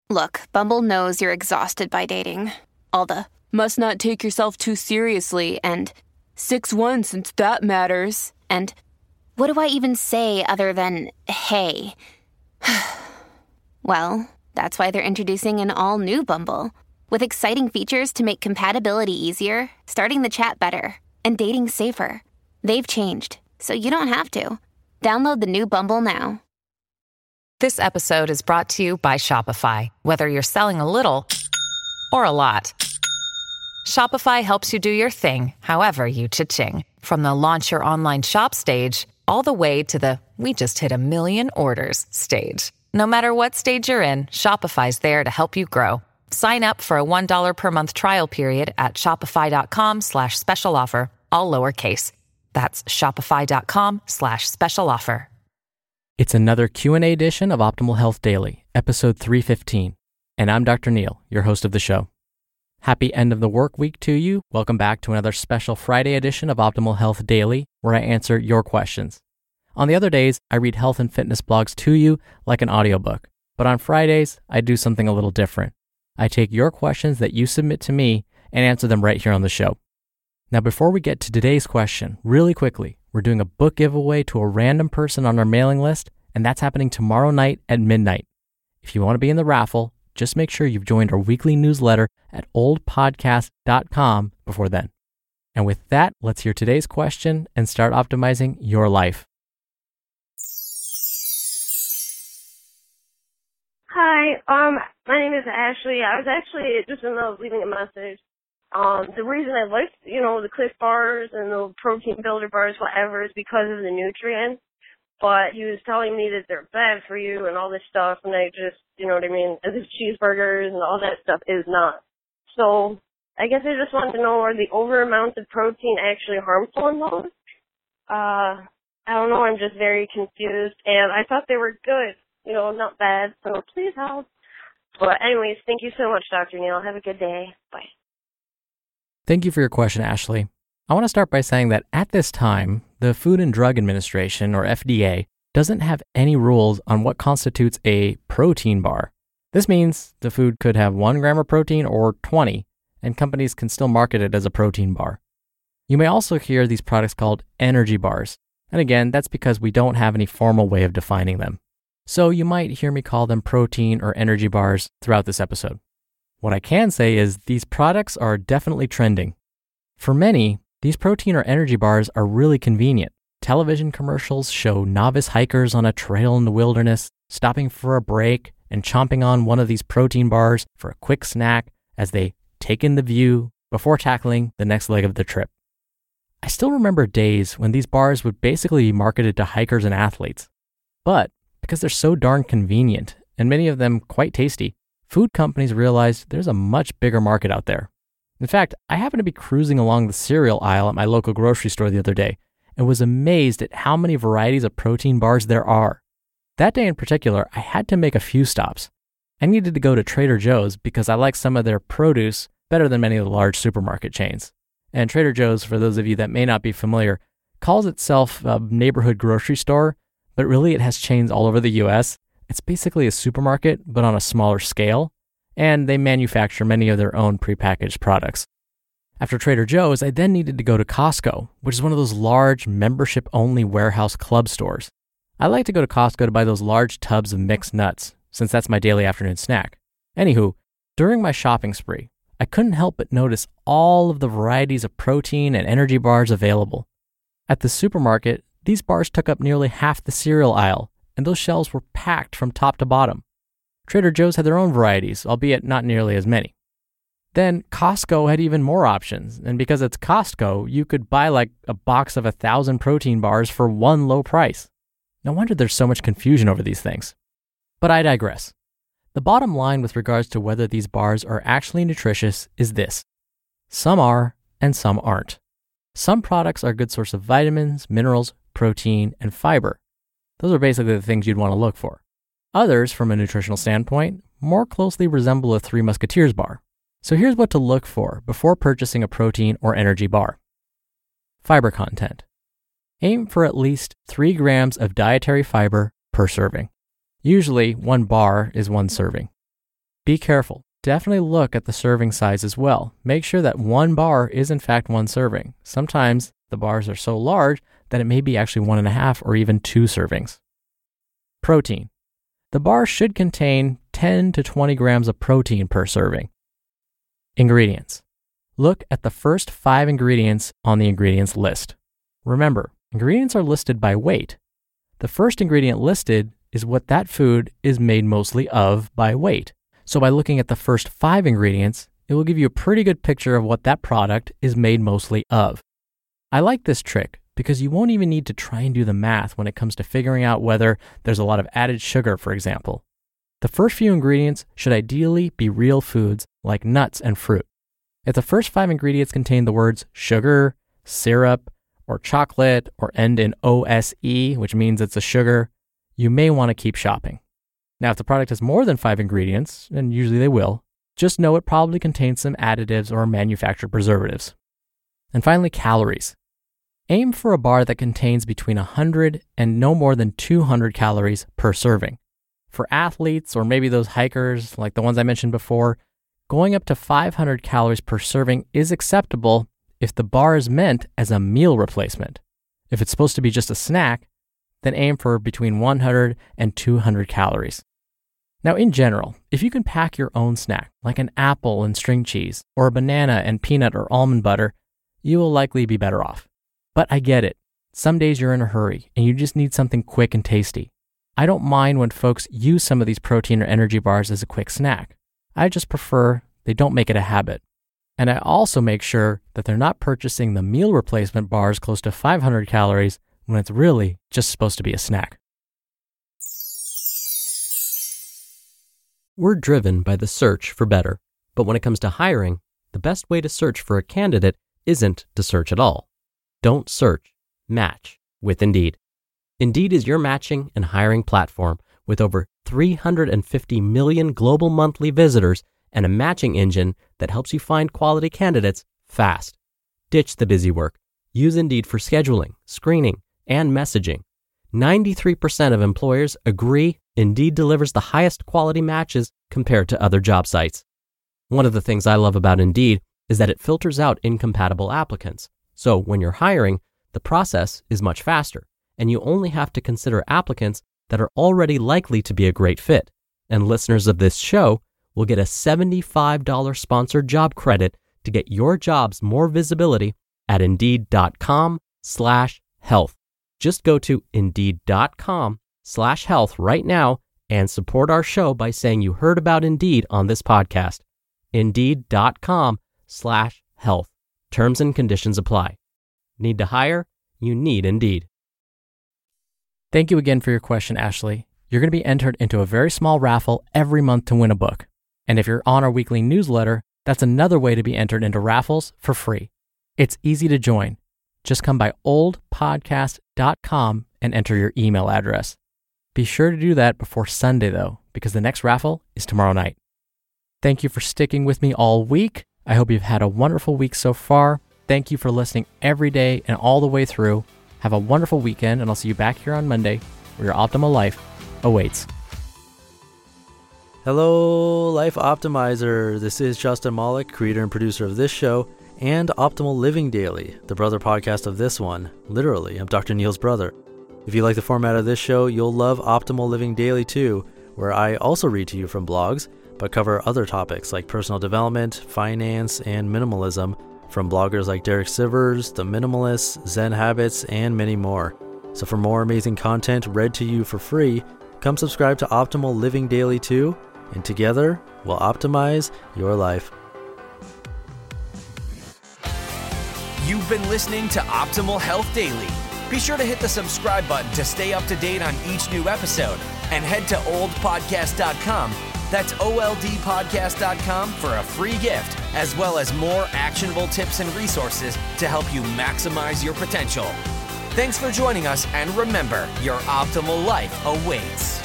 Look, Bumble knows you're exhausted by dating. All the must not take yourself too seriously and 6'1" since that matters. And what do I even say other than hey? Well, that's why they're introducing an all-new Bumble with exciting features to make compatibility easier, starting the chat better, and dating safer. They've changed, so you don't have to. Download the new Bumble now. This episode is brought to you by Shopify. Whether you're selling a little or a lot, Shopify helps you do your thing, however you cha-ching. From the launch your online shop stage, all the way to the we just hit 1 million orders stage. No matter what stage you're in, Shopify's there to help you grow. Sign up for a $1 per month trial period at shopify.com/special offer, all lowercase. That's shopify.com/special offer. It's another Q&A edition of Optimal Health Daily, episode 315. And I'm Dr. Neil, your host of the show. Happy end of the work week to you. Welcome back to another special Friday edition of Optimal Health Daily, where I answer your questions. On the other days, I read health and fitness blogs to you like an audiobook. But on Fridays, I do something a little different. I take your questions that you submit to me and answer them right here on the show. Now, before we get to today's question, really quickly, we're doing a book giveaway to a random person on our mailing list, and that's happening tomorrow night at midnight. If you want to be in the raffle, just make sure you've joined our weekly newsletter at oldpodcast.com before then. And with that, let's hear today's question and start optimizing your life. Hi, my name is Ashley. I was actually just in the middle of leaving a message. The reason I liked, the Cliff bars and the protein builder bars, whatever, is because of the nutrients. But he was telling me that they're bad for you and all this stuff, and I just, as if cheeseburgers and all that stuff is not. So I guess I just wanted to know, are the over amounts of protein actually harmful in those? I don't know, I'm just very confused, and I thought they were good, not bad, so please help. But anyways, thank you so much, Dr. Neil. Have a good day. Bye. Thank you for your question, Ashley. I want to start by saying that at this time, the Food and Drug Administration, or FDA, doesn't have any rules on what constitutes a protein bar. This means the food could have 1 gram of protein or 20, and companies can still market it as a protein bar. You may also hear these products called energy bars, and again, that's because we don't have any formal way of defining them. So you might hear me call them protein or energy bars throughout this episode. What I can say is these products are definitely trending. For many, these protein or energy bars are really convenient. Television commercials show novice hikers on a trail in the wilderness stopping for a break and chomping on one of these protein bars for a quick snack as they take in the view before tackling the next leg of the trip. I still remember days when these bars would basically be marketed to hikers and athletes. But because they're so darn convenient and many of them quite tasty, food companies realized there's a much bigger market out there. In fact, I happened to be cruising along the cereal aisle at my local grocery store the other day and was amazed at how many varieties of protein bars there are. That day in particular, I had to make a few stops. I needed to go to Trader Joe's because I like some of their produce better than many of the large supermarket chains. And Trader Joe's, for those of you that may not be familiar, calls itself a neighborhood grocery store, but really it has chains all over the US. It's basically a supermarket, but on a smaller scale, and they manufacture many of their own prepackaged products. After Trader Joe's, I then needed to go to Costco, which is one of those large membership-only warehouse club stores. I like to go to Costco to buy those large tubs of mixed nuts, since that's my daily afternoon snack. Anywho, during my shopping spree, I couldn't help but notice all of the varieties of protein and energy bars available. At the supermarket, these bars took up nearly half the cereal aisle, and those shelves were packed from top to bottom. Trader Joe's had their own varieties, albeit not nearly as many. Then Costco had even more options, and because it's Costco, you could buy like a box of 1,000 protein bars for one low price. No wonder there's so much confusion over these things. But I digress. The bottom line with regards to whether these bars are actually nutritious is this. Some are, and some aren't. Some products are a good source of vitamins, minerals, protein, and fiber. Those are basically the things you'd want to look for. Others, from a nutritional standpoint, more closely resemble a Three Musketeers bar. So here's what to look for before purchasing a protein or energy bar. Fiber content. Aim for at least 3 grams of dietary fiber per serving. Usually, 1 bar is 1 serving. be careful. Definitely look at the serving size as well. Make sure that one bar is in fact one serving. Sometimes the bars are so large that it may be actually 1.5 or even 2 servings. Protein. The bar should contain 10 to 20 grams of protein per serving. Ingredients. Look at the first 5 ingredients on the ingredients list. Remember, ingredients are listed by weight. The first ingredient listed is what that food is made mostly of by weight. So by looking at the first 5 ingredients, it will give you a pretty good picture of what that product is made mostly of. I like this trick because you won't even need to try and do the math when it comes to figuring out whether there's a lot of added sugar, for example. The first few ingredients should ideally be real foods like nuts and fruit. If the first 5 ingredients contain the words sugar, syrup, or chocolate, or end in OSE, which means it's a sugar, you may want to keep shopping. Now, if the product has more than 5 ingredients, and usually they will, just know it probably contains some additives or manufactured preservatives. And finally, calories. Aim for a bar that contains between 100 and no more than 200 calories per serving. For athletes or maybe those hikers like the ones I mentioned before, going up to 500 calories per serving is acceptable if the bar is meant as a meal replacement. If it's supposed to be just a snack, then aim for between 100 and 200 calories. Now, in general, if you can pack your own snack, like an apple and string cheese, or a banana and peanut or almond butter, you will likely be better off. But I get it. Some days you're in a hurry and you just need something quick and tasty. I don't mind when folks use some of these protein or energy bars as a quick snack. I just prefer they don't make it a habit. And I also make sure that they're not purchasing the meal replacement bars close to 500 calories when it's really just supposed to be a snack. We're driven by the search for better, but when it comes to hiring, the best way to search for a candidate isn't to search at all. Don't search, match with Indeed. Indeed is your matching and hiring platform with over 350 million global monthly visitors and a matching engine that helps you find quality candidates fast. Ditch the busy work. Use Indeed for scheduling, screening, and messaging. 93% of employers agree Indeed delivers the highest quality matches compared to other job sites. One of the things I love about Indeed is that it filters out incompatible applicants. So when you're hiring, the process is much faster, and you only have to consider applicants that are already likely to be a great fit. And listeners of this show will get a $75 sponsored job credit to get your jobs more visibility at Indeed.com/health. Just go to Indeed.com/health right now and support our show by saying you heard about Indeed on this podcast. Indeed.com/health. Terms and conditions apply. Need to hire? You need Indeed. Thank you again for your question, Ashley. You're going to be entered into a very small raffle every month to win a book. And if you're on our weekly newsletter, that's another way to be entered into raffles for free. It's easy to join. Just come by oldpodcast.com and enter your email address. Be sure to do that before Sunday, though, because the next raffle is tomorrow night. Thank you for sticking with me all week. I hope you've had a wonderful week so far. Thank you for listening every day and all the way through. Have a wonderful weekend, and I'll see you back here on Monday where your optimal life awaits. Hello, Life Optimizer. This is Justin Malik, creator and producer of this show and Optimal Living Daily, the brother podcast of this one. Literally, I'm Dr. Neil's brother. If you like the format of this show, you'll love Optimal Living Daily too, where I also read to you from blogs, but cover other topics like personal development, finance, and minimalism from bloggers like Derek Sivers, The Minimalists, Zen Habits, and many more. So for more amazing content read to you for free, come subscribe to Optimal Living Daily too, and together we'll optimize your life. You've been listening to Optimal Health Daily. Be sure to hit the subscribe button to stay up to date on each new episode, and head to oldpodcast.com. That's oldpodcast.com for a free gift, as well as more actionable tips and resources to help you maximize your potential. Thanks for joining us, and remember, your optimal life awaits.